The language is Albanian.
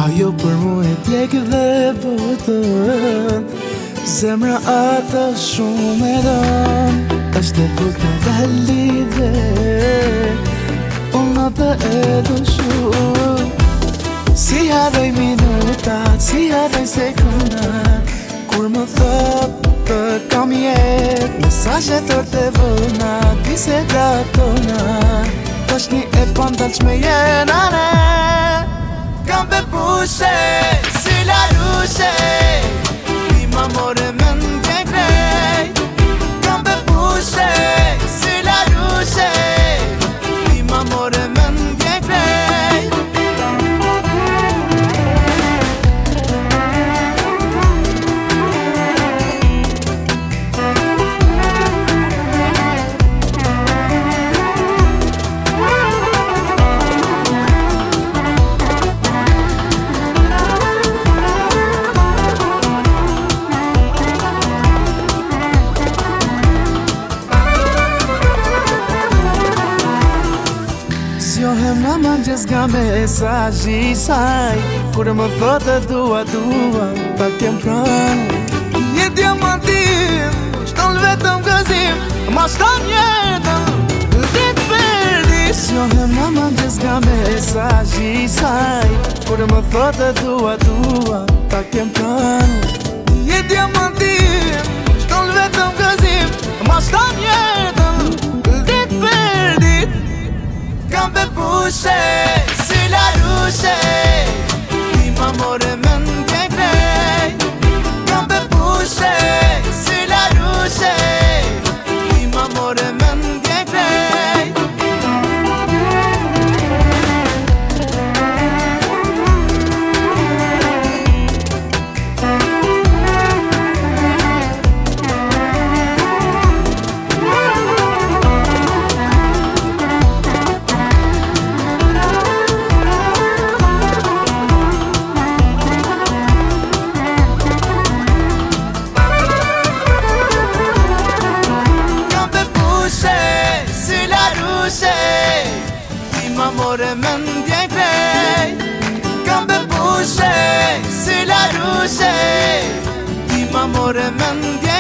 Ajo për mu e djekë dhe botën, zemra ata shumë e don. Është e bukur dhe lidhe, unë atë e do shumë. Si harroj minutat, si harroj sekundat, kur më thot të kam jet, mesazhet të vëna, biseda tona, tash një e pandalshme jena ne. Kam be pushe, si la rushe, ti ma more mendje krej. Kam be pushe, si la rushe, ti ma more mendje krej. Më mëngjes nga mesazhi saj, kur më thotë dua, ta kem pranë. Një diamantim, shton vetëm gëzim, ma shton jetën, dit për dit. Sjohem më mëngjes nga mesazhi saj, kur më thotë dua, ta kem pranë. Një diamantim, shton vetëm gëzim, ma shton jetën, dit për dit. Kam be pushe, si la rushe, ti ma more mendje krej. Kam be pushe, si la rushe, ti ma more mendje krej. Ti ma more mendje krej. Kam be pushe, si la rushe, ti ma more mendje